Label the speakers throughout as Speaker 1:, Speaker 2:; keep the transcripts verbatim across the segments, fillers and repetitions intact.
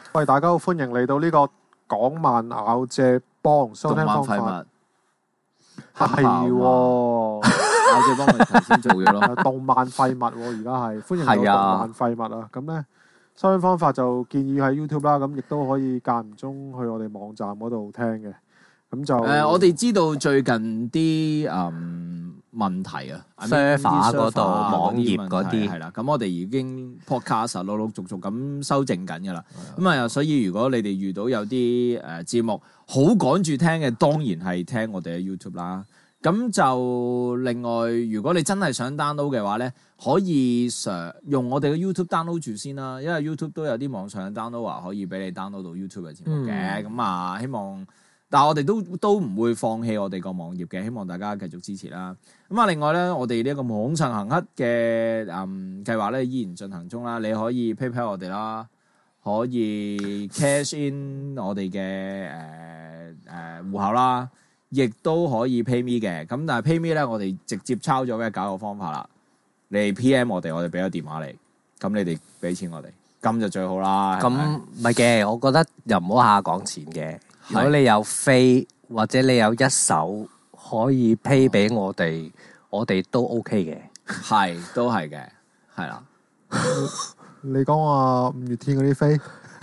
Speaker 1: 喂，大家好，歡迎嚟到呢個港漫咬借幫收聽方法。係喎，
Speaker 2: 咬借幫我哋頭先做咗咯。
Speaker 1: 動漫廢物喎，而家係歡迎到動漫廢物啊！咁咧收聽方法就建議喺 YouTube 啦，咁亦都可以間唔中去我哋網站嗰度聽嘅。咁就誒、
Speaker 2: 呃，我哋知道最近啲嗯問題啊
Speaker 3: server 嗰度、網頁嗰啲
Speaker 2: 係啦，咁我哋已經 podcast 陸陸續續咁修正緊㗎啦。咁啊，所以如果你哋遇到有啲誒節目好趕住聽嘅，當然係聽我哋嘅 YouTube 啦。咁就另外，如果你真係想 download 嘅話咧，可以上用我哋嘅 YouTube download 住先啦，因為 YouTube 都有啲網上 download 話可以俾你 download 到 YouTube 嘅節目嘅。咁、嗯、啊，希望。但係我哋都都唔會放棄我哋個網頁嘅，希望大家繼續支持啦。咁啊，另外咧，我哋呢一個網上行乞嘅嗯計劃咧依然進行中啦。你可以 PayPal 我哋啦，可以 cash in 我哋嘅誒誒戶口啦，亦都可以 PayMe 嘅。咁但係 PayMe 咧，我哋直接抄咗嘅搞個方法啦。你 P M 我哋，我哋俾個電話你，咁你哋俾錢我哋，咁就最好啦。
Speaker 3: 咁唔係嘅，我覺得又唔好下講錢嘅。如果你有飛或者你有一手可以 pay 俾我哋，我哋都 OK 嘅。
Speaker 2: 係，都係嘅，係啦。
Speaker 1: 你講話五月天嗰啲飛，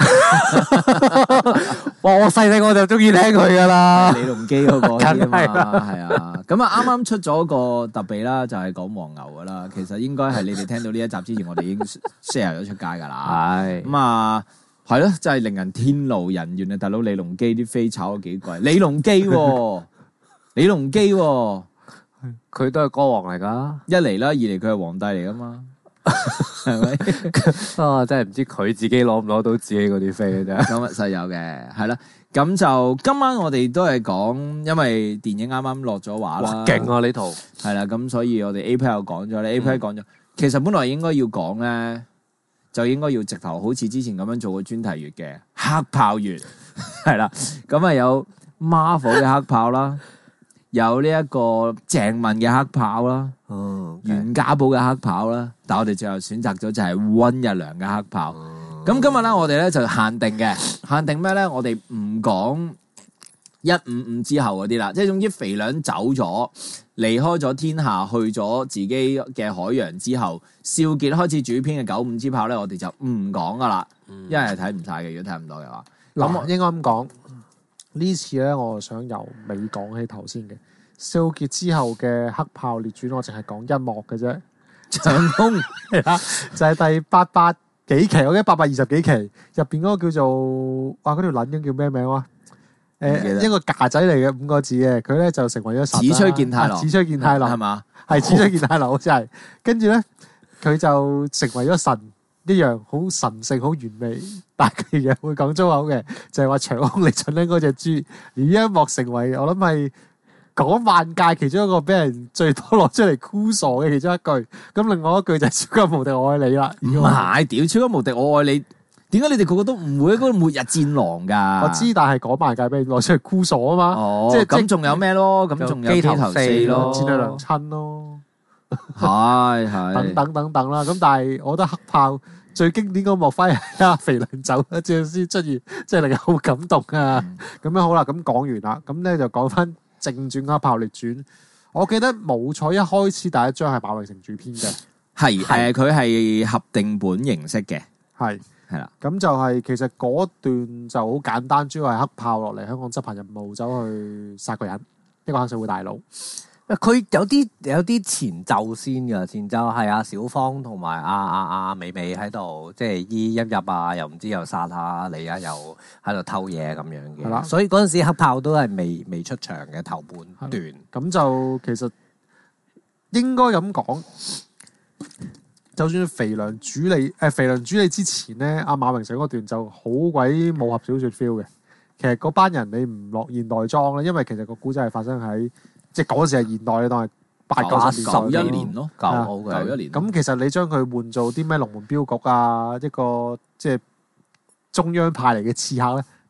Speaker 3: 哇！我細細我就中意聽佢噶啦，
Speaker 2: 李龍基嗰個啲啊嘛，
Speaker 3: 係啦
Speaker 2: 係啊。咁啊，啱啱出咗個特備啦，就係講黃牛噶啦。其實應該係你哋聽到呢一集之前，我哋已經 share 咗出街噶啦。係咁啊。係咯，真係令人天怒人怨啊！大佬李龍基啲飛炒咗幾貴？李龍基、啊，李龍基、啊，
Speaker 3: 佢都係歌王嚟噶。
Speaker 2: 一嚟啦，二嚟佢係皇帝嚟噶嘛，係咪？
Speaker 3: 啊，真係唔知佢自己攞唔攞到自己嗰啲飛嘅啫。
Speaker 2: 咁實有嘅，係啦。咁就今晚我哋都係講，因為電影啱啱落咗畫啦，
Speaker 3: 勁啊呢套。係
Speaker 2: 啦，咁所以我哋 A P 又講咗咧 ，A P 講咗，其實本來應該要講咧。就應該要直頭好似之前咁樣做個專題月嘅黑豹月，係啦，咁啊有 Marvel 嘅黑豹啦，有呢一個鄭問嘅黑豹啦，哦，袁家寶嘅黑豹啦，但我哋最後選擇咗就係溫日良嘅黑豹。咁、嗯、今日咧我哋咧就限定嘅，限定咩咧？我哋唔講一五五之後嗰啲啦，即係總之肥娘走咗。離開咗天下，去咗自己嘅海洋之後，少傑開始主編嘅九五之炮咧，我哋就唔講噶啦，因為係睇唔晒嘅。如果睇唔到嘅話，
Speaker 1: 咁我應該咁講。呢次咧，我想由尾講起頭先嘅少傑之後嘅黑豹列傳，我淨係講一幕嘅啫。
Speaker 2: 長空
Speaker 1: 係啦，就係、是、第八百幾期，我記得八百二十幾期入邊嗰個叫做哇，嗰條撚英叫咩名啊？誒，一個架仔嚟嘅五個字嘅，佢咧就成為咗神。
Speaker 2: 紫吹健太郎，
Speaker 1: 紫吹健太郎
Speaker 2: 係嘛？
Speaker 1: 係紫吹健太郎，好似係。跟住咧，佢就成為咗神一樣，好神聖、好完美。但係佢又會講粗口嘅，就係話長空你蠢撚嗰隻豬。而呢一幕成為我諗係講萬界其中一個俾人最多攞出嚟酷傻嘅其中一句。咁另外一句就係超級無敵我愛你啦。
Speaker 2: 唔係，屌超級無敵我愛你。點解你哋個個都唔會嗰個末日戰狼噶？
Speaker 1: 我知，但係講萬界俾你攞出嚟酷傻啊嘛。
Speaker 2: 哦，即係咁仲有咩咯？咁仲有機頭四咯，
Speaker 1: 戰略娘親咯，
Speaker 2: 係係
Speaker 1: 等等等等啦。咁但係我覺得黑豹最經典嗰幕反而係阿肥娘走一隻先出現，即係令人好感動啊。咁、嗯、樣好啦，咁講完啦，咁咧就講翻正傳黑豹列傳。我記得冇錯，一開始第一章係馬榮成主編嘅，
Speaker 2: 係誒，佢係合訂本形式嘅，
Speaker 1: 係。
Speaker 2: 係啦，
Speaker 1: 咁就係其實嗰段就好簡單，主要係黑豹落嚟香港執行任務，走去殺個人，一個黑社會大佬。
Speaker 3: 佢有啲有啲前奏先噶，前奏係阿小芳同埋阿阿阿美美喺度，即係依一入啊，又唔知又殺下你啊，又喺度偷嘢咁樣嘅。係啦，所以嗰陣時黑豹都係未未出場嘅頭半段。
Speaker 1: 咁就其實應該咁講。就算肥娘主理，誒、呃、肥娘主理之前咧，阿馬榮成嗰段就好鬼武俠小說 feel 嘅。其實嗰班人你唔落現代裝咧，因為其實個古仔係發生喺即係嗰時係現代，你當係八九十年代，
Speaker 2: 九一年咯，九好嘅九一年。
Speaker 1: 咁其實你將佢換做啲咩龍門鏢局啊，一個即係中央派嚟嘅刺客咧，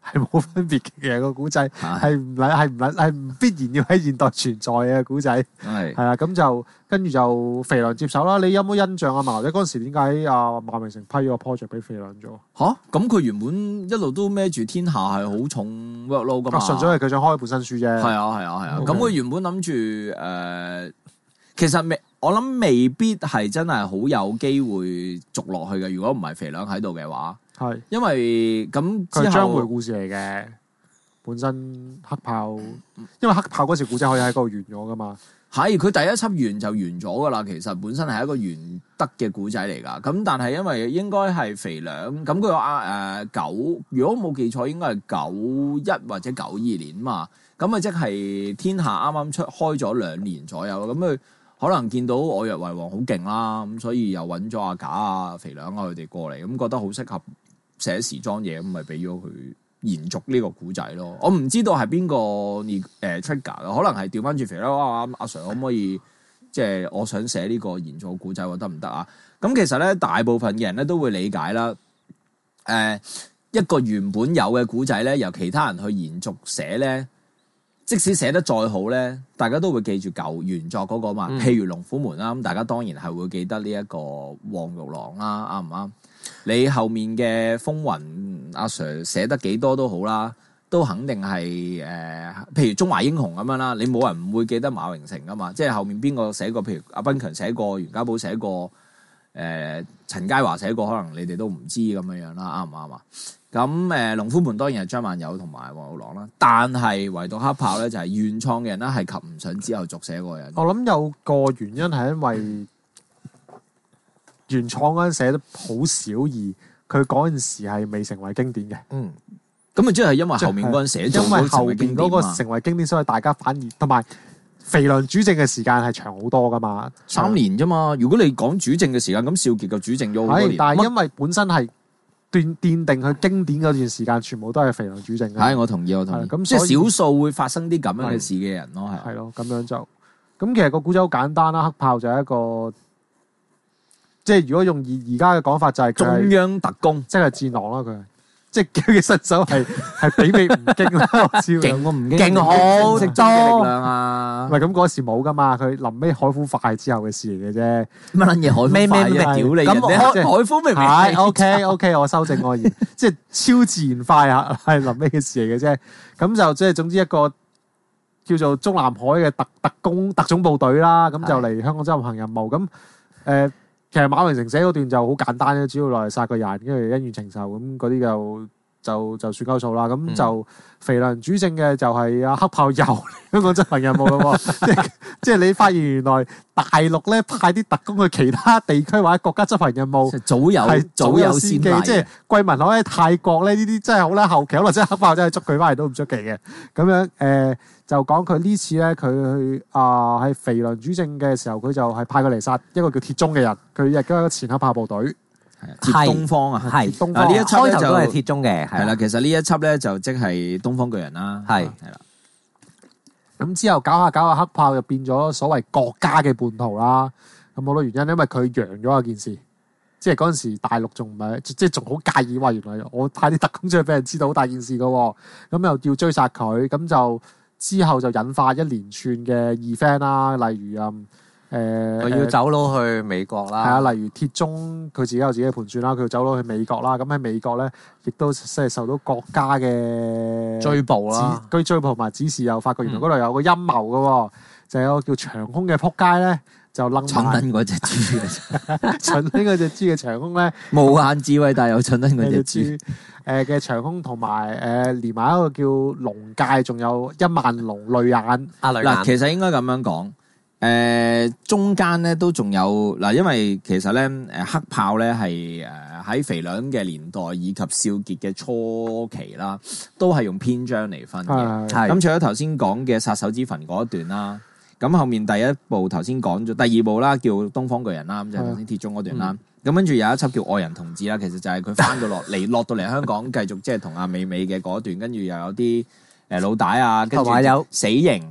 Speaker 1: 係冇分別嘅，其實個古仔
Speaker 2: 係
Speaker 1: 係唔係係唔係係唔必然要喺現代存在嘅古仔。
Speaker 2: 係
Speaker 1: 係啦，咁就跟住就肥良接手啦。你有冇印象啊？馬牛仔嗰陣時點解阿馬榮成批咗個 project 俾肥良做？
Speaker 2: 吓，咁佢原本一路都孭住天下係好重 workload 噶嘛，
Speaker 1: 純粹係佢想開本新書啫。
Speaker 2: 係啊係啊係啊，
Speaker 1: OK
Speaker 2: 咁佢原本諗住誒，其實未我諗未必係真係好有機會續落去嘅。如果唔係肥良喺度嘅話，
Speaker 1: 係
Speaker 2: 因為咁
Speaker 1: 佢係
Speaker 2: 之後
Speaker 1: 章回故事嚟嘅。本身黑豹，因為黑豹嗰時古仔可以喺嗰度完咗噶嘛。
Speaker 2: 係佢第一輯完就完咗噶啦。其實本身係一個完得嘅古仔嚟㗎。咁但係因為應該係肥良，咁佢話誒九，如果冇記錯應該係九一或者九二年嘛。咁啊即係天下啱啱出開咗兩年左右，咁佢可能見到我若為王好勁啦，咁所以又揾咗阿賈啊、肥良啊佢哋過嚟，咁覺得好適合寫時裝嘢，咁咪俾咗佢延續呢個古仔咯。我唔知道係邊個誒 trigger 嘅，可能係調翻轉肥良啊阿 Sir 可唔可以即係、就是、我想寫呢個延續古仔得唔得啊？咁其實咧大部分嘅人咧都會理解啦。誒、呃、一個原本有嘅古仔咧，由其他人去延續寫咧。即使寫得再好咧，大家都會記住舊原作嗰個嘛。
Speaker 3: 嗯、
Speaker 2: 譬如《龍虎門》啦，咁大家當然係會記得呢一個黃玉郎啦，啱唔啱？你後面嘅風雲阿 Sir 寫得幾多都好啦，都肯定係誒、呃，譬如《中華英雄》咁樣啦，你冇人唔會記得馬榮成噶嘛。即係後面邊個寫過？譬如阿斌強寫過，袁家寶寫過，誒、呃、陳佳華寫過，可能你哋都唔知咁樣樣啦，啱唔啱啊？咁誒《龍虎門》當然係張萬友同埋黃玉郎啦，但係唯獨黑豹咧就係原創嘅人咧係及唔上之後續寫嗰個人。
Speaker 1: 我諗有個原因係因為原創嗰陣寫得好少，而佢嗰陣時係未成為經典嘅。
Speaker 3: 嗯，
Speaker 2: 咁啊，即係因為後面嗰陣寫咗，
Speaker 1: 因為後邊嗰個成為經典，所以大家反而同埋肥良主政嘅時間係長好多噶嘛，
Speaker 2: 三年啫嘛。如果你講主政嘅時間，咁少傑就主政咗好多
Speaker 1: 係，
Speaker 2: 年。
Speaker 1: 但係因為本身係斷奠定佢經典嗰段時間，全部都係肥良主政嘅。
Speaker 2: 係，我同意，我同意。
Speaker 1: 咁
Speaker 2: 即係少數會發生啲咁樣嘅事嘅人咯，係。
Speaker 1: 係咯，咁樣就咁。其實個古仔好簡單啦，黑豹就係一個。即係如果用而而家嘅講法就係
Speaker 2: 中央特工，
Speaker 1: 即係戰狼啦佢，即係佢嘅身手係係媲美吳京啦，我知
Speaker 2: 勁我唔
Speaker 3: 勁好
Speaker 2: 精嘅力量啊！
Speaker 1: 唔係咁嗰時冇噶嘛，佢臨尾海虎快之後嘅事嚟嘅啫。
Speaker 2: 乜撚嘢海虎
Speaker 3: 咩咩咩
Speaker 2: 屌你人
Speaker 3: 咁
Speaker 2: 哋
Speaker 1: 即係
Speaker 2: 海虎明明
Speaker 1: 係 OK OK，我修正我言，即係超自然快啊，係臨尾嘅事嚟嘅啫。咁就即係總之一個叫做中南海嘅特特工特種部隊啦，咁就嚟香港執行任務。咁誒。呃其實馬榮成寫嗰段就好簡單啫，主要落嚟殺個人，跟住恩怨情仇咁嗰啲就就就算鳩數啦。咁、嗯、就肥良主政嘅就係阿黑豹又嚟香港執行任務咯。即係即係你發現原來大陸咧派啲特工去其他地區或者國家執行任務，
Speaker 2: 早有
Speaker 1: 係
Speaker 2: 早有先例。
Speaker 1: 即係桂民海喺泰國咧，呢啲真係好啦，後期可能真係黑豹真係捉佢翻嚟都唔出奇嘅。咁樣誒。呃就講佢呢次咧，佢去啊喺肥良主政嘅時候，佢就係派佢嚟殺一個叫鐵中嘅人，佢亦都係前黑豹部隊，
Speaker 2: 係鐵東方啊，
Speaker 3: 係
Speaker 1: 東方
Speaker 2: 啊呢一輯咧就
Speaker 3: 開頭都係鐵中嘅，
Speaker 2: 係啦。其實呢一輯咧就即係東方巨人啦，
Speaker 3: 係
Speaker 2: 係啦。
Speaker 1: 咁之後搞下搞下，黑豹就變咗所謂國家嘅叛徒啦。咁好多原因，因為佢揚咗一件事，即係嗰陣時大陸仲唔係，即係仲好介意話原來我派啲特工出去俾人知道好大件事噶，咁又要追殺佢，咁就。之後就引發一連串嘅 event 啦，例如啊，誒、呃，
Speaker 3: 佢要走佬去美國啦，
Speaker 1: 係啊，例如鐵中佢自己有自己嘅盤算啦，佢要走佬去美國啦，咁喺美國咧，亦都即係受到國家嘅
Speaker 3: 追捕啦，
Speaker 1: 居追捕同埋指示，又發覺原來嗰度有個陰謀嘅喎，嗯、就有個叫長空嘅撲街咧，就掕
Speaker 2: 蠢撚嗰隻豬，
Speaker 1: 蠢撚嗰隻豬嘅長空咧，
Speaker 2: 無限智慧但係有蠢撚嗰隻豬。
Speaker 1: 誒嘅長空同埋誒連埋一個叫龍界，仲有一萬龍淚眼。
Speaker 2: 嗱，其實應該咁樣講，誒、呃、中間咧都仲有嗱，因為其實咧誒黑豹咧係誒喺肥良嘅年代以及少傑嘅初期啦，都係用篇章嚟分嘅。係咁，除咗頭先講嘅殺手之墳嗰一段啦，咁後面第一部頭先講咗，第二部啦叫東方巨人啦，咁就係頭先鐵中嗰段啦。嗯咁跟住有一輯叫愛人同志啦，其實就係佢翻到落嚟，落到嚟香港繼續即係同阿美美嘅嗰段，跟住又有啲誒老大啊，跟住有死刑。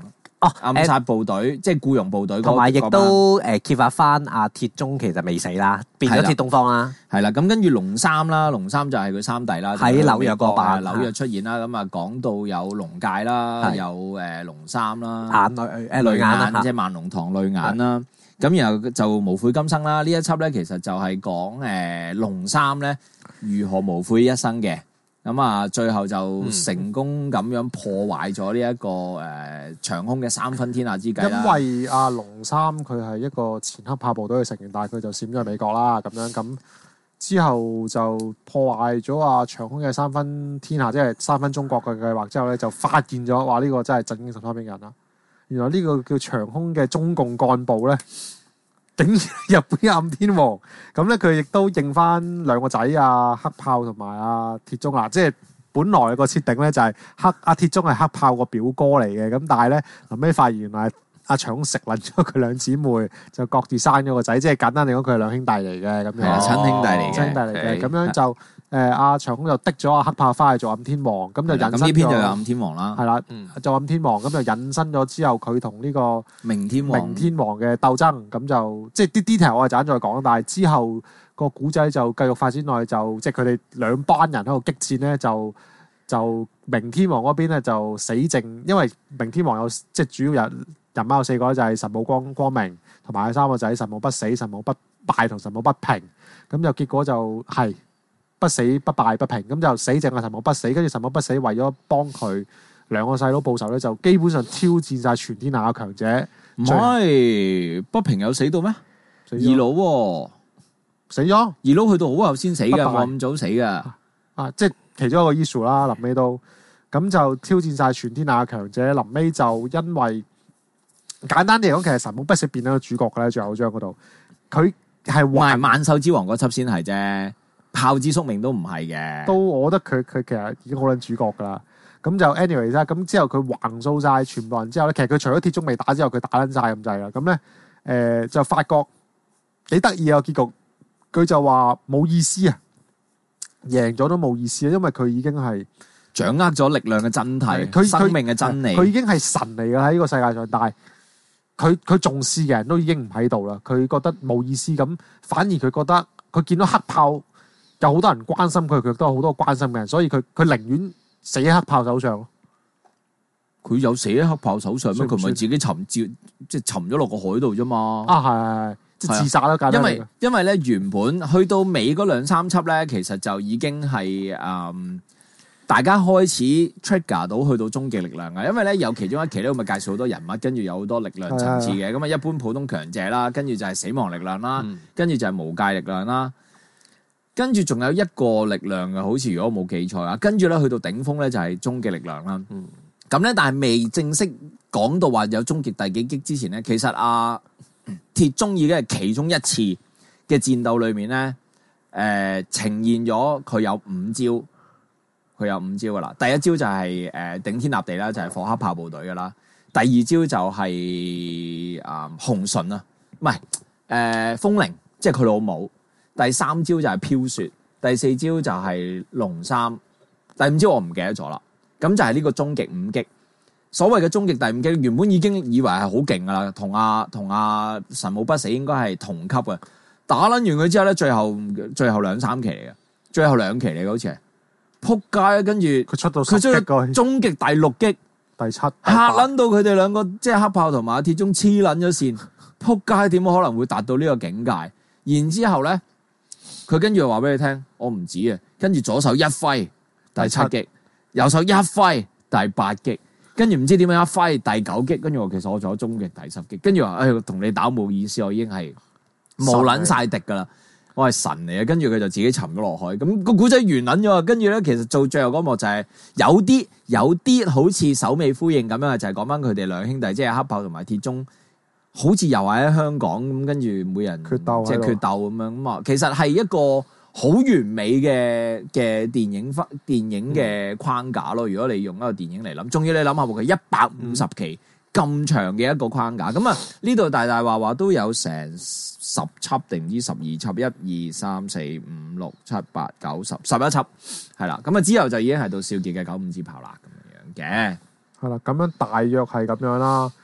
Speaker 3: 哦，
Speaker 2: 暗殺部隊，即係僱傭部隊嗰
Speaker 3: 同埋亦
Speaker 2: 嗰班
Speaker 3: 都誒揭發翻阿鐵忠其實未死啦，變咗
Speaker 2: 係啦
Speaker 3: 鐵東方啦。
Speaker 2: 係啦，咁跟住龍三啦，龍三就係佢三弟啦，
Speaker 3: 喺紐約嗰班
Speaker 2: 紐約出現啦，咁啊講到有龍介啦，
Speaker 3: 係
Speaker 2: 有誒龍三啦，
Speaker 3: 眼淚誒淚眼啦嚇
Speaker 2: 即係萬龍堂淚眼啦。咁然後就無悔今生啦，呢一輯咧其實就係講誒龍三咧如何無悔一生嘅。咁啊，最後就成功咁樣破壞咗呢一個誒長空嘅三分天下之計啦。
Speaker 1: 因為阿龍三佢係一個前黑豹部隊嘅成員，但係佢就閃咗去美國啦，咁樣咁之後就破壞咗阿長空嘅三分天下，即係三分中國嘅計劃之後咧，就發現咗話呢個真係震驚十三億人啦。原來呢個叫長空嘅中共幹部咧，竟然係日本嘅暗天王，咁咧佢亦都認翻兩個仔啊黑豹同埋阿鐵忠啦，即係本來個設定咧就係黑阿鐵忠係黑豹個表哥嚟嘅，咁但係咧後尾發現原來阿長空食撚咗佢兩姊妹，就各自生咗個仔，即係簡單嚟講佢係兩兄弟嚟嘅咁樣，
Speaker 2: 係啊親兄弟嚟嘅
Speaker 1: 親兄弟嚟嘅，
Speaker 2: OK
Speaker 1: 咁樣就誒阿長空就滴咗阿黑豹翻去做暗天王，咁就引申
Speaker 2: 咁呢篇就有
Speaker 1: 咗
Speaker 2: 暗天王啦，
Speaker 1: 係啦，
Speaker 3: 嗯
Speaker 1: 做暗天王咁就引申咗之後佢同呢個
Speaker 2: 明天王
Speaker 1: 明天王嘅鬥爭，咁就即係啲 detail 我係陣再講，但係之後個古仔就繼續發展落去，就即係佢哋兩班人喺度激戰咧，就就明天王嗰邊咧就死剩，因為明天王有即係主要人人物有四個就係神武光光明，同埋三個仔神武不死、神武不敗同神武不平，咁就結果就係不死不敗不平，咁就死剩係神武不死，跟住神武不死為咗幫佢兩個細佬報仇咧，就基本上挑戰晒全天下嘅強者。
Speaker 2: 唔係不平有死到咩？
Speaker 1: 死咗
Speaker 2: 二佬喎，
Speaker 1: 死咗
Speaker 2: 二佬去到好後先死嘅，
Speaker 1: 不敗
Speaker 2: 冇咁早死嘅。
Speaker 1: 啊！即係其中一個 issue 啦，臨尾都咁就挑戰晒全天下嘅強者。臨尾就因為簡單啲嚟講，其實神武不死變咗個主角嘅咧，最後嗰章嗰度，佢係
Speaker 2: 唔係
Speaker 1: 還
Speaker 2: 萬獸之王嗰輯先係啫，炮之宿命都唔係嘅。
Speaker 1: 都，我覺得佢佢其實已經好撚主角㗎啦。咁就 anyways 啦，咁之後佢橫掃晒全部人之後咧，其實佢除咗鐵中未打之後，佢打撚晒咁滯啦。咁咧誒就發覺幾得意啊個結局，佢就話冇意思啊，贏咗都冇意思啊，因為佢已經係
Speaker 2: 掌握咗力量嘅真諦，
Speaker 1: 佢
Speaker 2: 生命嘅真理。
Speaker 1: 佢已經係神嚟㗎喺呢個世界上，但係佢佢重視嘅人都已經唔喺度啦。佢覺得冇意思咁，反而佢覺得佢見到黑豹有好多人關心佢，佢都有好多關心嘅人，所以佢佢寧願死喺黑豹手上咯。
Speaker 2: 佢有死喺黑豹手上咩？
Speaker 1: 算唔算
Speaker 2: 佢咪自己沉照，即係沉咗落個海度啫嘛。
Speaker 1: 啊，係係係，即係自殺啦，簡單
Speaker 2: 因為
Speaker 1: 嚟講
Speaker 2: 因為咧原本去到尾嗰兩三輯咧，其實就已經係誒、嗯大家開始 trigger 到去到終極力量嘅，因為咧有其中一期咧，咪介紹好多人物，跟住有好多力量層次嘅。咁啊，一般普通強者啦，跟住就係死亡力量啦，
Speaker 3: 嗯
Speaker 2: 跟住就係無界力量啦，跟住仲有一個力量嘅，好似如果我冇記錯啊，跟住咧去到頂峰咧就係終極力量啦。
Speaker 3: 嗯
Speaker 2: 咁咧，但係未正式講到話有終極第幾擊之前咧，其實阿鐵忠已經係其中一次嘅戰鬥裏面咧，誒、呃、呈現咗佢有五招，佢有五招噶啦。第一招就係、是、誒、呃、頂天立地啦，就係、是、火黑豹部隊噶啦。第二招就係、是、啊、呃、紅唇啊，唔係誒風鈴，即係佢老母。第三招就係飄雪，第四招就係龍三，第五招我唔記得咗啦。咁就係呢個終極五擊。所謂嘅終極第五擊，原本已經以為係好勁噶啦，同阿同阿神武不死應該係同級嘅。打撚完佢之後咧，最後最後兩三期嚟嘅，最後兩期嚟嘅好似係，撲街啊！跟住
Speaker 1: 佢出到十
Speaker 2: 佢出
Speaker 1: 擊個
Speaker 2: 終極第六擊，
Speaker 1: 第七
Speaker 2: 嚇撚到佢哋兩個，即係黑豹同埋阿鐵忠黐撚咗線，撲街點可能會達到呢個境界？然之後咧，佢跟住話俾你聽，我唔止啊，跟住左手一揮第七擊。右手一揮第八擊，跟住唔知點樣一揮第九擊，跟住我其實我仲有終極第十擊，跟住話誒同你打冇意思，我已經係冇撚晒敵噶啦，我係神嚟嘅，跟住佢就自己沉咗落海，咁、個古仔完撚咗，跟住咧其實做最後嗰幕就係有啲有啲好似首尾呼應咁樣，就係講翻佢哋兩兄弟，即係黑豹同埋鐵忠，好似又係喺香港咁，跟住每人
Speaker 1: 決鬥
Speaker 2: 即係決鬥咁樣咁啊，其實係一個好完美嘅嘅電影翻電影嘅框架咯。如果你用一個電影嚟諗，仲要你諗下喎，佢一百五十期咁長嘅一個框架，咁啊呢度大大話話都有成十輯定唔知十二輯，一二三四五六七八九十十一輯，係啦。咁啊之後就已經係到少傑嘅九五之炮啦咁樣嘅。
Speaker 1: 係啦，咁樣大約係咁樣啦。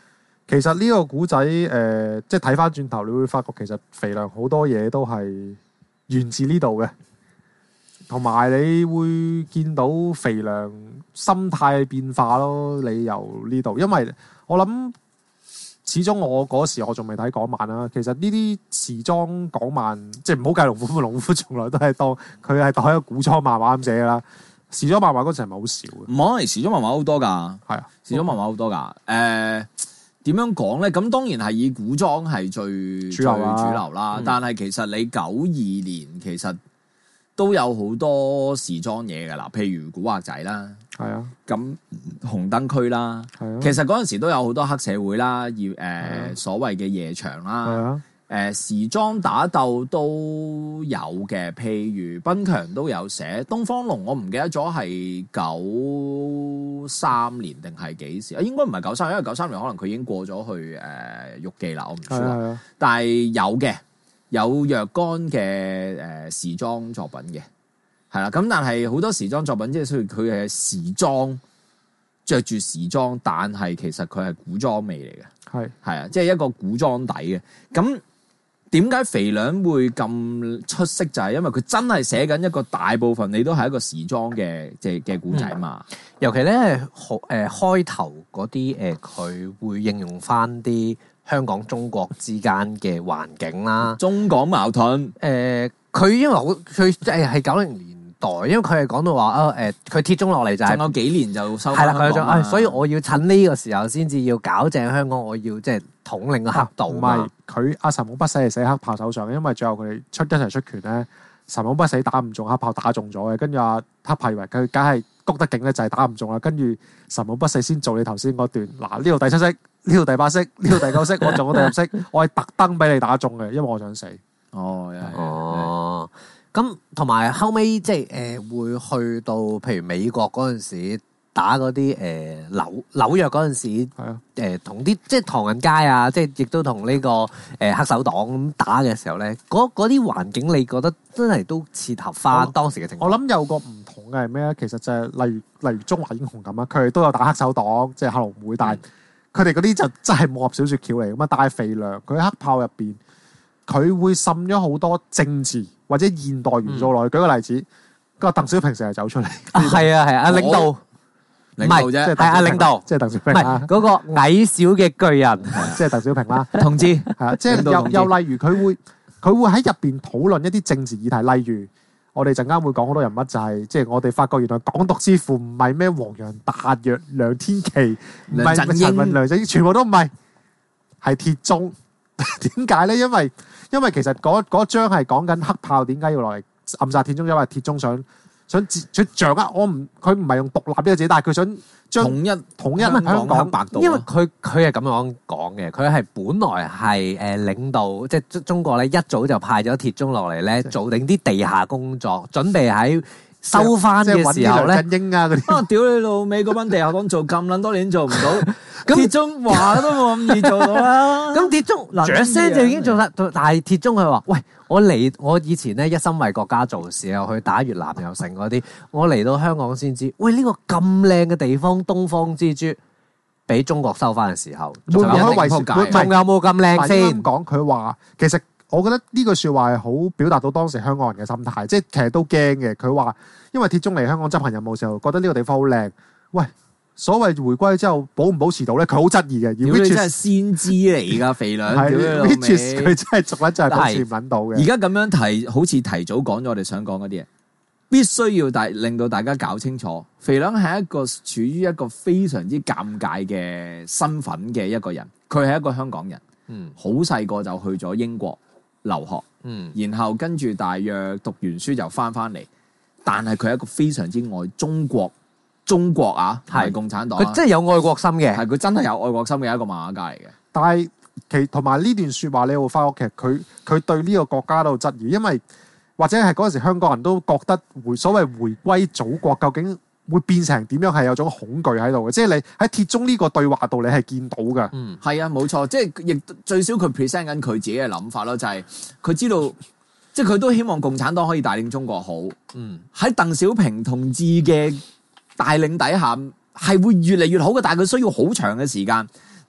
Speaker 1: 其實呢個古仔誒，即係睇翻轉頭，你會發覺其實肥良好多嘢都係源自呢度嘅，同埋你會見到肥良心態變化咯。你由呢度，因為我諗始終我嗰時我仲未睇港漫啦。其實呢啲時裝港漫，即係唔好計龍虎，龍虎從來都係當佢係當一個古裝漫畫咁寫啦。時裝漫畫嗰陣係咪好少嘅？
Speaker 2: 唔係，時裝漫畫好多㗎，
Speaker 1: 係啊，
Speaker 2: 時裝漫畫好多㗎。誒、呃。點樣講咧？咁當然係以古裝係最
Speaker 1: 主流啦，
Speaker 2: 最主流啦。
Speaker 1: 嗯、但
Speaker 2: 係其實你九二年其實都有好多時裝嘢㗎啦，譬如古惑仔啦，
Speaker 1: 係啊，
Speaker 2: 咁紅燈區啦，
Speaker 1: 係啊。
Speaker 2: 其實嗰陣時都有好多黑社會啦，要誒、呃、所謂嘅夜場啦，
Speaker 1: 係啊。
Speaker 2: 誒、呃、時裝打鬥都有嘅，譬如斌強都有寫東方龍，我唔記得咗係九三年定係幾時啊？應該唔係九三，因為九三年可能佢已經過咗去誒、呃、玉記啦，我唔知啊。但係有嘅，有若干嘅誒、呃、時裝作品嘅，係啦。咁但係好多時裝作品即係雖然佢係時裝，着住時裝，但係其實佢係古裝味嚟嘅，係係啊，即係一個古裝底嘅咁。點解肥良會咁出色？就係因為佢真係寫緊一個大部分你都係一個時裝嘅嘅嘅古仔嘛。
Speaker 3: 尤其咧，好誒開頭嗰啲誒，佢會應用翻啲香港中國之間嘅環境啦，
Speaker 2: 中港矛盾。
Speaker 3: 誒，佢因為好佢誒係九零年代，因為佢係講到話啊誒，佢鐵中落嚟就係
Speaker 2: 仲有幾年就收
Speaker 3: 係啦，佢就誒，所以我要趁呢個時候先至要搞正香港，我要即係統領個黑道。
Speaker 1: 唔係佢阿神武不死係死黑豹手上嘅，因為最後佢哋出一齊出拳咧，神武不死打唔中，黑豹打中咗嘅，跟住阿黑豹以為佢梗係谷得勁咧，就係打唔中啦，跟住神武不死先做你頭先嗰段嗱，呢度第七式，呢度第八式，呢度第九式，我做咗第十式，我係特登俾你打中嘅，因為我想死。
Speaker 2: 哦，
Speaker 3: 哦。咁同埋後尾即係誒、呃、會去到譬如美國嗰陣時打嗰啲誒紐紐約嗰陣時，係啊誒同啲即係唐人街啊，即係亦都同呢、這個誒、呃、黑手黨咁打嘅時候咧，嗰啲環境你覺得真係都切合翻當時嘅情況。
Speaker 1: 我諗有個唔同嘅係咩咧？其實就係例如例如中華英雄咁啊，佢哋都有打黑手黨，即係黑龍會，但係佢哋嗰啲就真係武俠小説橋嚟咁啊！但係肥良佢喺黑豹入邊，佢會滲咗好多政治或者現代元素落去。舉個例子，個鄧小平成日走出嚟，
Speaker 3: 係啊係啊，領導。
Speaker 2: 領導啫，
Speaker 3: 係啊，領導，
Speaker 1: 即係鄧小平啦。
Speaker 3: 嗰個矮小嘅巨人，
Speaker 1: 即係鄧小平啦。
Speaker 2: 同志
Speaker 1: 係啊，即係又又例如佢會佢會喺入邊討論一啲政治議題，例如我哋陣間會講好多人物，就係即係我哋發覺原來港獨之父唔係咩黃洋達、若梁天琦，唔係陳雲梁振英，全部都唔係，係鐵中。點解咧？因為因為其實嗰嗰章係講緊黑豹點解要落嚟暗殺鐵中，因為鐵中想。想想掌握我唔佢唔係用獨立呢個字，但係佢想將
Speaker 2: 統一
Speaker 1: 統一香港
Speaker 2: 白道，
Speaker 3: 因為佢佢係咁樣講嘅，佢係本來係誒領導，即係中國咧一早就派咗鐵中落嚟咧，做定啲地下工作，準備喺收翻嘅時候咧，
Speaker 1: 振英啊嗰啲，
Speaker 2: 啊屌你老味嗰班地下黨做咁撚多年做唔到，鐵中話都冇咁易做到啦。
Speaker 3: 咁鐵中嗱一聲就已經做得，但係鐵中佢話：喂，我嚟我以前咧一心為國家做事，又去打越南又成嗰啲，我嚟到香港先知，喂呢個咁靚嘅地方，東方之珠，俾中國收翻嘅時候，
Speaker 1: 會唔會為時
Speaker 3: 仲有冇咁靚先？
Speaker 1: 講佢話其實。我覺得呢句説話係好表達到當時香港人嘅心態，即係其實都驚嘅。佢話因為鐵中嚟香港執行任務嘅時候，覺得呢個地方好靚。喂，所謂回歸之後保唔保持到咧？佢好質疑嘅。
Speaker 2: 屌你真係先知嚟㗎，肥良。
Speaker 1: 係，which 佢真係逐一就係保持唔撚到嘅。
Speaker 2: 而家咁樣提，好似提早講咗我哋想講嗰啲嘢，必須要大令到大家搞清楚。肥良係一個處於一個非常之尷尬嘅身份嘅一個人，佢係一個香港人，嗯，好細個就去咗英國留學，嗯，然後跟住大約讀完書就翻翻嚟，但係佢係一個非常之愛中國，中國啊，係共產黨，
Speaker 3: 佢真係有愛國心嘅，
Speaker 2: 係佢真係有愛國心嘅一個漫畫家嚟嘅。
Speaker 1: 但係其同埋呢段説話，你會發覺其實佢佢對呢個國家都質疑，因為或者係嗰陣時香港人都覺得回所謂回歸祖國究竟會變成點樣，係有種恐懼喺度嘅，即係你喺鐵中呢個對話度，你係見到嘅。
Speaker 2: 嗯，係啊，冇錯，即係亦最少佢 present 緊佢自己嘅諗法咯，就係、是、佢知道，即係佢都希望共產黨可以帶領中國好。嗯，喺鄧小平同志嘅帶領底下，係會越嚟越好嘅，但係佢需要好長嘅時間。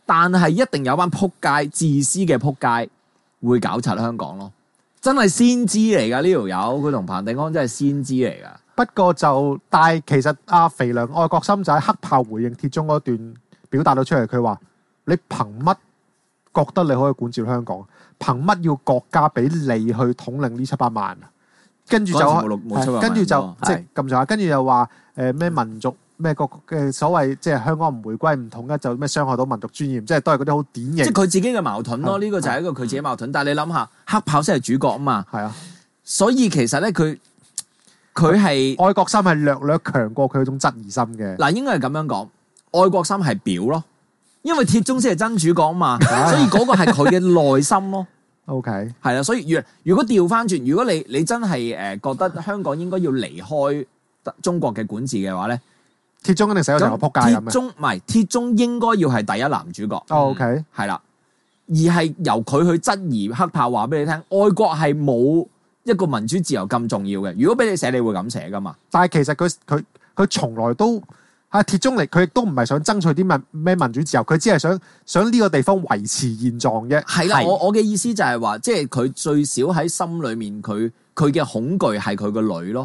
Speaker 2: 但係一定有班撲街自私嘅撲街會搞柒香港咯，真係先知嚟㗎呢條友，佢同彭定康真係先知嚟㗎。
Speaker 1: 不過就，但係其實阿肥良愛國心就喺黑豹回應鐵中嗰段表達到出嚟，佢話：你憑乜覺得你可以管治香港？憑乜要國家俾你去統領呢七百萬啊？跟住就跟住就即係咁上下，跟住又話誒咩民族咩國嘅所謂即係香港唔回歸唔統一就咩傷害到民族尊嚴，即係都係嗰啲好典型。即係
Speaker 2: 佢自己嘅矛盾咯，呢個就係一個佢自己矛盾。但係你諗下，黑豹先係主角啊嘛，係啊，所以其實咧佢。佢係
Speaker 1: 愛國心係略略強過佢嗰種質疑心嘅。
Speaker 2: 嗱，應該係咁樣講，愛國心係表咯，因為鐵中先係真主角嘛，所以嗰個係佢嘅內心咯。
Speaker 1: OK，
Speaker 2: 係啦，所以如如果調翻轉，如果你你真係誒覺得香港應該要離開中國嘅管治嘅話咧，
Speaker 1: 鐵中一定死咗成個撲街咁嘅。
Speaker 2: 鐵中唔係鐵中應該要係第一男主角。
Speaker 1: 哦 OK，
Speaker 2: 係啦，而係由佢去質疑黑豹話俾你聽，愛國係冇一個民主自由咁重要嘅，如果俾你寫，你會咁寫噶嘛？
Speaker 1: 但係其實佢佢佢從來都喺鐵中嚟，佢亦都唔係想爭取啲民咩民主自由，佢只係想想呢個地方維持現狀啫。
Speaker 2: 係啦，我我嘅意思就係話，即係佢最少喺心裏面，佢佢嘅恐懼係佢個女咯。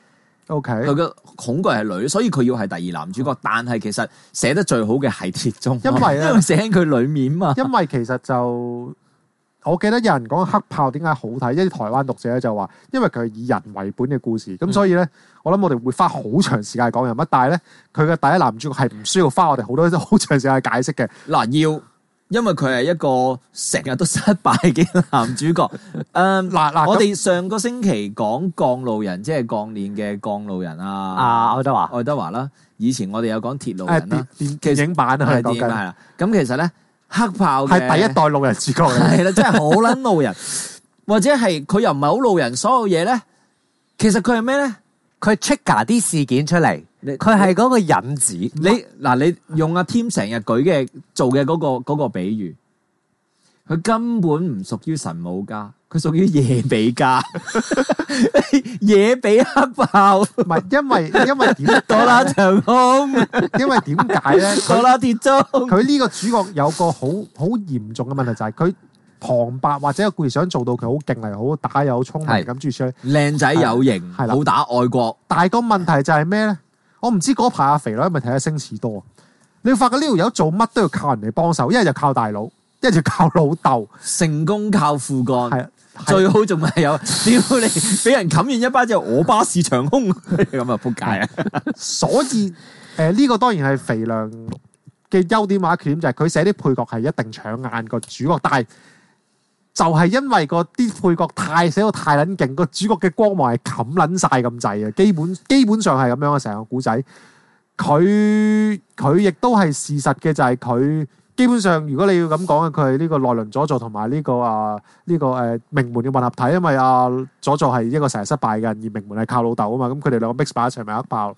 Speaker 1: OK，
Speaker 2: 佢嘅恐懼係女，所以佢要係第二男主角。但係其實寫得最好嘅係鐵中，
Speaker 1: 因為
Speaker 2: 因為寫喺佢裏面嘛。
Speaker 1: 因為其實就。我記得有人講黑豹點解好睇，一啲台灣讀者就話，因為佢係以人為本嘅故事，咁、嗯、所以咧，我諗我哋會花好長時間講人物，但係咧，佢嘅第一男主角係唔需要花我哋好多好長時間解釋嘅。
Speaker 2: 嗱，要因為佢係一個成日都失敗嘅男主角。誒、嗯，嗱嗱，我哋上個星期講降路人，即係鋼鍊嘅降路人啊，
Speaker 3: 啊，愛德華，
Speaker 2: 愛德華啦。以前我哋有講鐵路人啦，
Speaker 1: 電電影版啊，
Speaker 2: 係電影版係啦。咁其實咧。黑豹
Speaker 1: 係第一代路人主角嚟，
Speaker 2: 係啦，真係好撚路人，或者係佢又唔係好路人，所有嘢咧，其實佢係咩咧？
Speaker 3: 佢 trigger 啲事件出嚟，佢係嗰個引子。
Speaker 2: 你嗱，你用阿 Tim 成日舉嘅做嘅嗰、嗰個、嗰個比喻，佢根本唔屬於神武家，佢屬於野比家，野比黑豹，
Speaker 1: 唔係因為因為點
Speaker 2: 多啦長空，
Speaker 1: 因為點解咧？
Speaker 2: 多啦鐵中，
Speaker 1: 佢呢個主角有個好好嚴重嘅問題就係佢旁白或者個故事想做到佢好勁嚟，好打又好聰明咁，諸如此類，
Speaker 2: 靚仔有型，係啦，好打愛國。
Speaker 1: 但係個問題就係咩咧？我唔知嗰排阿肥女係咪睇得星馳多？你會發覺呢條友做乜都要靠人哋幫手，一係就靠大佬。一就靠老豆，
Speaker 2: 成功靠父幹，
Speaker 1: 係
Speaker 2: 最好仲係有屌你俾人冚完一巴之後，我巴士長空咁啊仆街啊！
Speaker 1: 所以誒呢、呃這個當然係肥良嘅優點或者缺點，就係佢寫啲配角係一定搶眼個主角，但係就係因為個啲配角太寫到太撚勁，個主角嘅光芒係冚撚晒咁滯啊！基本基本上係咁樣嘅成個故仔，佢佢亦都係事實嘅，就係佢。基本上，如果你要咁講嘅，佢係呢個內輪佐助同埋呢個啊呢、這個誒、呃、名門嘅混合體，因為啊佐助係一個成日失敗嘅人，而名門係靠老豆啊嘛，咁佢哋兩個 mix 埋一齊咪黑豹。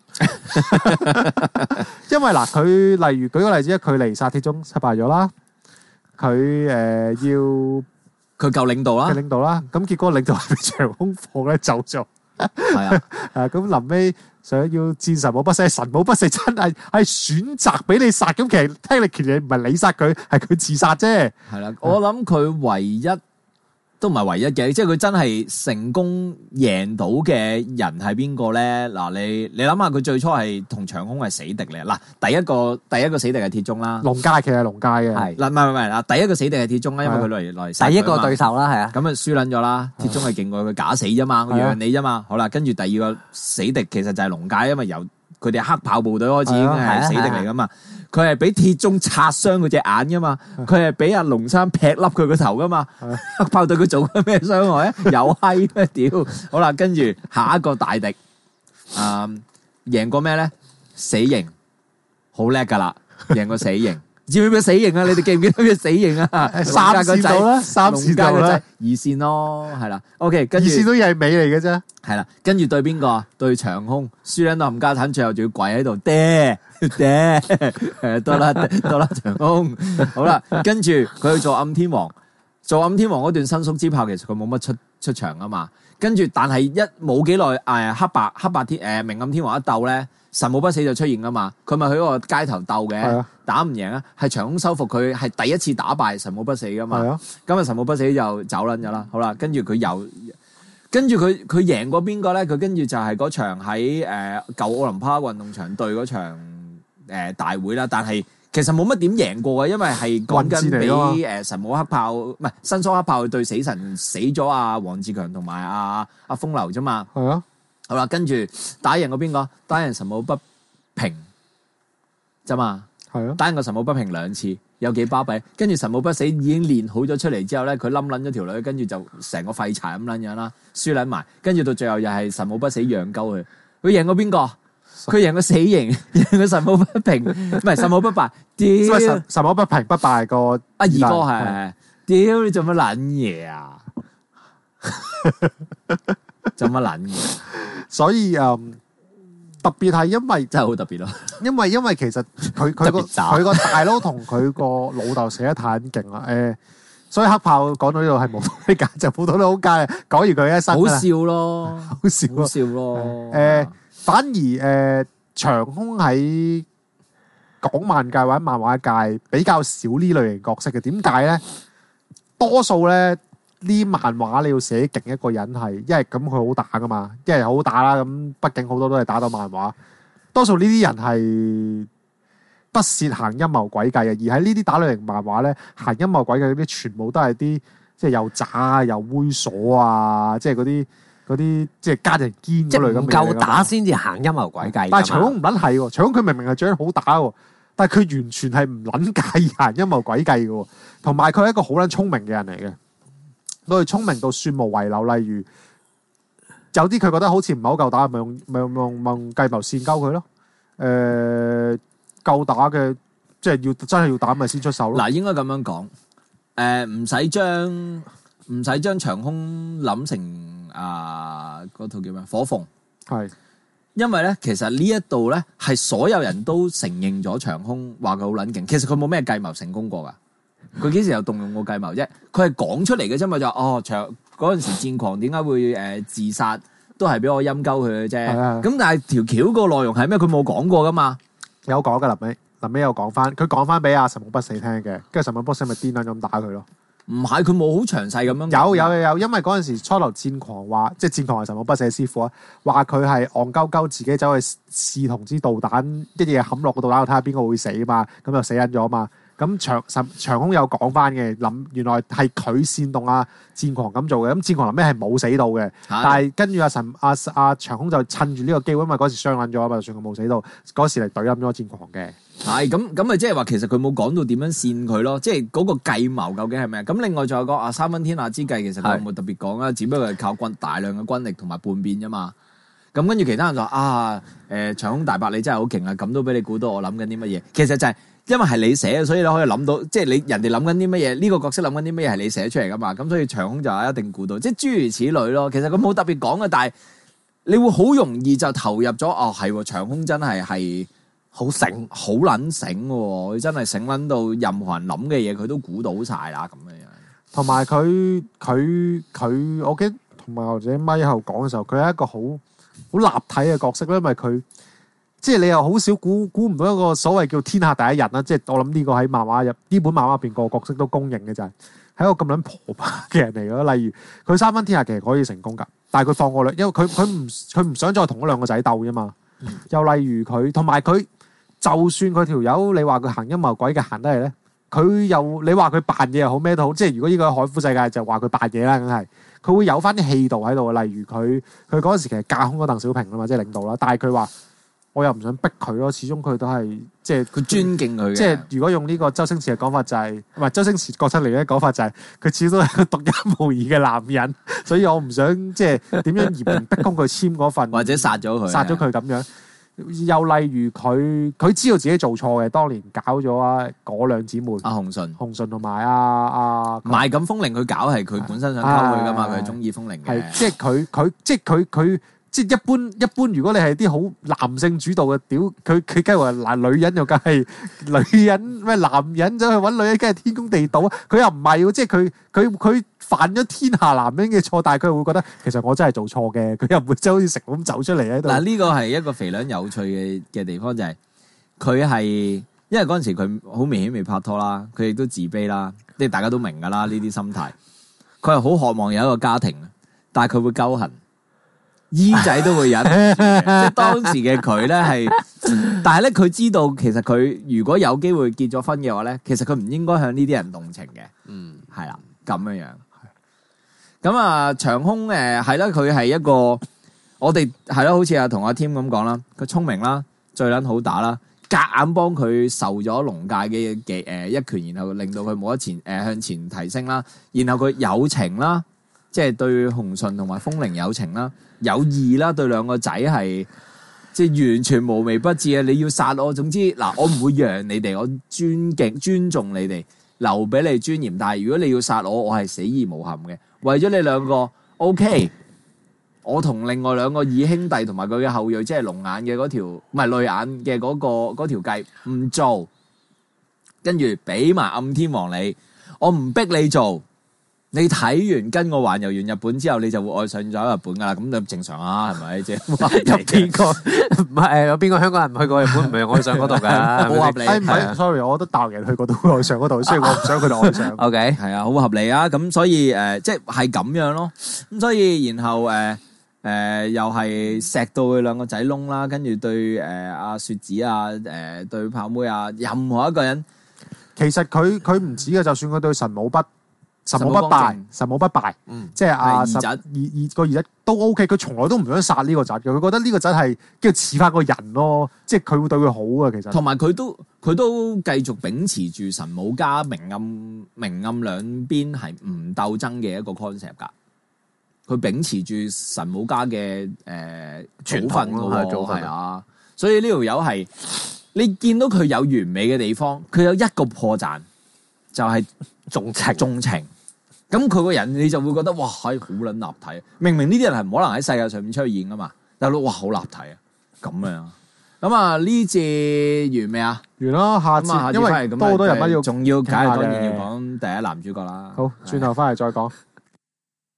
Speaker 1: 因為嗱，佢例如舉個例子，佢離殺鐵中失敗咗啦，佢誒、呃、要
Speaker 2: 佢救領導啦，
Speaker 1: 領導啦，咁結果領導係被長空放咧走咗。係啊，誒咁臨尾想要戰神武不死，神武不死真係係選擇俾你殺，咁其實聽力其實唔係你殺佢，係佢自殺啫。
Speaker 2: 係啦，我諗佢唯一都唔係唯一嘅，即係佢真係成功贏到嘅人係邊個咧？嗱，你你諗下，佢最初係同長空係死敵嚟。嗱，第一個第一個死敵係鐵中啦，
Speaker 1: 龍介其實係龍介嘅，
Speaker 2: 係嗱，唔係唔係嗱，第一個死敵係鐵中啦，因為佢嚟嚟
Speaker 3: 第一個對手啦，係啊，
Speaker 2: 咁啊輸撚咗啦，鐵中係勁過佢假死啫嘛，佢讓你啫嘛，好啦，跟住第二個死敵其實就係龍介，因為由佢哋黑豹部隊開始已經係死敵嚟噶嘛。佢係俾鐵中擦傷佢隻眼噶嘛，佢係俾阿龍山劈笠佢個頭噶嘛，黑豹對佢做咗咩傷害啊？有閪咩屌？好啦，跟住下一個大敵，誒，贏過咩咧？死刑，好叻噶啦，贏過死刑。知唔知咩死刑啊？你哋記唔記得咩死刑啊？
Speaker 1: 三線道啦，三線道啦，
Speaker 2: 二線咯，係啦。OK，跟住
Speaker 1: 二線都係尾嚟嘅啫。
Speaker 2: 係啦，跟住對邊個啊？對長空，輸撚到冚家鏟，最後仲要跪喺度嗲嗲，誒得啦得啦長空。好啦，跟住佢去做暗天王，做暗天王嗰段伸縮之炮，其實佢冇乜出出場啊嘛。 跟住但係一冇幾耐誒黑白黑白天誒明暗天王一鬥咧，神武不死就出現噶嘛，佢咪去嗰個街頭鬥嘅，
Speaker 1: 係啊
Speaker 2: 打唔贏啊，係長空收復佢係第一次打敗神武不死噶嘛，
Speaker 1: 係啊，
Speaker 2: 咁啊神武不死就走撚咗啦，好啦，跟住佢又跟住佢佢贏過邊個咧？佢跟住就係嗰場喺誒、呃、舊奧林匹克運動場對嗰場、呃、大會啦，但係。其實冇乜點贏過嘅，因為係講緊俾誒神武黑豹，唔係新蘇黑豹去對死神死咗阿黃志強同埋阿阿風流啫嘛。
Speaker 1: 係啊，
Speaker 2: 好啦，跟住打贏過邊個？打贏神武不平啫嘛。
Speaker 1: 係啊，
Speaker 2: 打贏個神武不平兩次，有幾巴閉。跟住神武不死已經練好咗出嚟之後咧，佢冧撚咗條女，跟住就成個廢柴咁撚樣啦，輸撚埋。跟住到最後又係神武不死讓鳩佢，佢贏過邊個？佢贏個死刑，贏個神武不平，唔係神武不敗。屌，
Speaker 1: 神神武不平不敗個
Speaker 2: 阿二哥係，屌你做乜撚嘢啊？做乜撚嘢？
Speaker 1: 所以誒、嗯，特別係因為
Speaker 2: 真係好特別咯。
Speaker 1: 因為因為其實佢佢個
Speaker 3: 特別渣
Speaker 1: 佢個大佬同佢個老豆死得太勁啦，誒、所以黑豹講到呢度係冇道理解，就冇道理好解。講完佢一生
Speaker 2: 好
Speaker 1: 啦
Speaker 2: 笑咯，
Speaker 1: 好笑咯。
Speaker 2: 好笑咯。
Speaker 1: 誒、反而誒、呃、長空喺港漫界或者漫畫界比較少呢類型角色嘅，點解咧？多數咧呢漫畫你要寫勁一個人係，因為咁佢好打噶嘛，因為好打啦，咁畢竟好多都係打到漫畫。多數呢啲人係不屑行陰謀詭計嘅，而喺呢啲打類型漫畫咧，行陰謀詭計嗰啲全部都係啲即係又渣啊又猥瑣啊，即係嗰啲。嗰啲即係家人堅
Speaker 3: 即係
Speaker 1: 嗰類咁嘅嘢
Speaker 3: 唔夠
Speaker 1: 㗎嘛
Speaker 3: 打先至行陰謀詭計㗎嘛。
Speaker 1: 但係長空唔撚係喎，長空佢明明係最好打喎，但係佢完全係唔撚介意行陰謀詭計嘅喎，同埋佢係一個好撚聰明嘅人嚟嘅，佢聰明到算無遺漏。例如有啲佢覺得好似唔係好夠打，咪用咪用咪用咪用計謀線交佢咯。誒、夠打嘅即係要真係要打咪先出手咯。
Speaker 2: 嗱，應該咁樣講，誒唔使將唔使將長空諗成。啊！嗰套叫咩？火鳳
Speaker 1: 係，
Speaker 2: 因為咧，其實呢一度咧係所有人都承認咗長空話佢好撚勁，其實佢冇咩計謀成功過噶。佢幾時有動用過計謀啫？佢係講出嚟嘅啫嘛，就哦長嗰陣時戰狂點解會誒、呃、自殺，都係俾我陰鳩佢嘅啫。咁但係條橋個內容係咩？佢冇講過噶嘛？
Speaker 1: 有講嘅，臨尾臨尾有講翻，佢講翻俾阿神武不死聽嘅，跟住神武不死咪癲撚咁打佢咯。
Speaker 2: 唔係，佢冇好詳細咁樣。
Speaker 1: 有有有有，因為嗰陣時初頭戰狂話，即係戰狂係神武不死嘅師傅啊，話佢係戇鳩鳩自己走去試同支導彈，一嘢冚落個導彈度睇下邊個會死啊嘛，咁就死緊咗啊嘛。咁長神長空有講翻嘅，諗原來係佢煽動阿戰狂咁做嘅，咁戰狂臨尾係冇死到嘅，但係跟住阿神阿阿長空就趁住呢個機會，因為嗰時傷撚咗啊嘛，就算佢冇死到，嗰時嚟懟冧咗戰狂嘅。
Speaker 2: 係咁咁咪即係話，其實佢冇講到點樣扇佢咯，即係嗰個計謀究竟係咩？咁另外仲有個啊三分天下之計，其實佢有冇特別講啊？只不過係靠軍大量嘅軍力同埋叛變啫嘛。咁跟住其他人就話啊，誒、呃、長空大伯你真係好勁啊！咁都俾你估到我諗緊啲乜嘢？其實就係因為係你寫嘅，所以你可以諗到，即係你人哋諗緊啲乜嘢，呢、這個角色諗緊啲乜嘢係你寫出嚟噶嘛。咁所以長空就一定估到，即係諸如此類咯。其實佢冇特別講嘅，但係你會好容易就投入咗。哦，係長空真係係。
Speaker 3: 好醒，
Speaker 2: 好撚醒喎！佢真係醒撚到任何人諗嘅嘢，佢都估到晒啦咁樣樣。
Speaker 1: 同埋佢佢佢，我記得同埋或者咪後講嘅時候，佢係一個好好立體嘅角色咧，因為佢即係你又好少估估唔到一個所謂叫天下第一人啦。即係我諗呢個喺漫畫入呢本漫畫入邊個角色都公認嘅就係係一個咁撚婆爸嘅人嚟咯。例如佢三分天下其實可以成功㗎，但係佢放過兩，因為佢佢唔佢唔想再同嗰兩個仔鬥啫嘛。嗯、又例如佢同埋佢。就算佢條友，你話佢行陰謀詭計行得嚟咧，佢又你話佢扮嘢又好咩都好，即係如果呢個海虎世界就話佢扮嘢啦，梗係佢會有翻啲氣度喺度。例如佢佢嗰陣時其實架空咗鄧小平啊嘛，即係領導啦，但係佢話我又唔想逼佢咯，始終佢都係即係
Speaker 2: 佢尊敬佢嘅。
Speaker 1: 即係如果用呢個周星馳嘅講法就係唔係周星馳國出嚟嘅講法就係佢始終係一個獨一無二嘅男人，所以我唔想即係點樣嚴刑逼供佢簽嗰份，
Speaker 2: 或者殺咗佢，
Speaker 1: 殺咗佢咁樣。又例如佢，佢知道自己做錯嘅，當年搞咗啊嗰兩姊妹，
Speaker 2: 阿紅順、
Speaker 1: 紅順同埋阿阿
Speaker 2: 賣咁風鈴，佢搞係佢本身想溝佢噶嘛，佢係中意風鈴嘅。
Speaker 1: 係即係佢佢即係佢佢即係一般一般，如果你係啲好男性主導嘅，屌佢佢梗係話嗱女人又梗係女人咩男人走去揾女人，梗係天公地道啊！佢又唔係喎，即係佢佢佢犯咗天下男人嘅錯，但係佢會覺得其實我真係做錯嘅，佢又唔會即係好似成咁走出嚟喺度。
Speaker 2: 嗱呢個係一個肥娘有趣嘅嘅地方就係佢係因為嗰陣時佢好明顯未拍拖啦，佢亦都自卑啦，即係大家都明㗎啦呢啲心態。佢係好渴望有一個家庭，但係佢會鳩痕。姨仔都會忍，即係當時嘅佢咧係，但係咧佢知道其實佢如果有機會結咗婚嘅話咧，其實佢唔應該向呢啲人動情嘅，嗯，係啦，咁樣樣。咁啊，長空誒係啦，佢係一個我哋係咯，好似阿同阿 Tim 咁講啦，佢聰明啦，最撚好打啦，夾硬幫佢受咗龍界嘅嘅誒一拳，然後令到佢冇得前誒、呃、向前提升啦，然後佢有情啦，即係對紅順同埋風鈴有情啦。有義啦，對兩個仔係即係完全無微不至啊！你要殺我，總之嗱，我唔會讓你哋，我尊敬尊重你哋，留俾你尊嚴。但係如果你要殺我，我係死而無憾嘅。為咗你兩個 ，OK，我同另外兩個義兄弟同埋佢嘅後裔，即係龍眼嘅嗰條，唔係淚眼嘅嗰、嗰個嗰條計唔做，跟住俾埋暗天王你，我唔逼你做。你睇完跟我環遊完日本之後，你就會愛上咗日本噶啦，咁就正常啊，係咪？即係
Speaker 3: 有邊個唔係誒？有邊個香港人唔去過日本唔係愛上嗰度㗎？
Speaker 2: 好合理。
Speaker 1: 誒唔係，sorry，我覺得大陸人去過都會愛上嗰度，雖然我唔想佢哋愛上。
Speaker 3: O K，
Speaker 2: 係啊，好合理啊。咁所以誒、呃，即係係咁樣咯。咁所以然後誒誒、呃呃，又係錫到佢兩個仔窿啦，跟住對誒阿、呃、雪子啊，誒、呃、對炮妹啊，任何一個人，
Speaker 1: 其實佢佢唔止嘅，就算佢對神武不。神武不敗，神武不敗，嗯、即係阿十二二個二侄都 O K，佢從來都唔想殺呢個侄嘅，佢覺得呢個侄係叫似翻個人咯，即係佢會對佢好嘅其實。同埋
Speaker 2: 佢都佢都繼續秉持住神武家明暗明暗兩邊係唔鬥爭嘅一個 concept 㗎，佢秉持住神武家嘅誒傳統嘅喎，係啊，所以呢條友係你見到佢有完美嘅地方，佢有一個破綻就係、是、重情重情。咁佢個人你就會覺得哇，係好撚立體。明明呢啲人係唔可能喺世界上面出現噶嘛，但係哇好立體啊，咁樣。咁啊呢節完未啊？
Speaker 1: 完啦，下節因為多好多人物要，
Speaker 2: 仲要，梗係當然要講第一男主角啦。
Speaker 1: 好，轉頭翻嚟再講。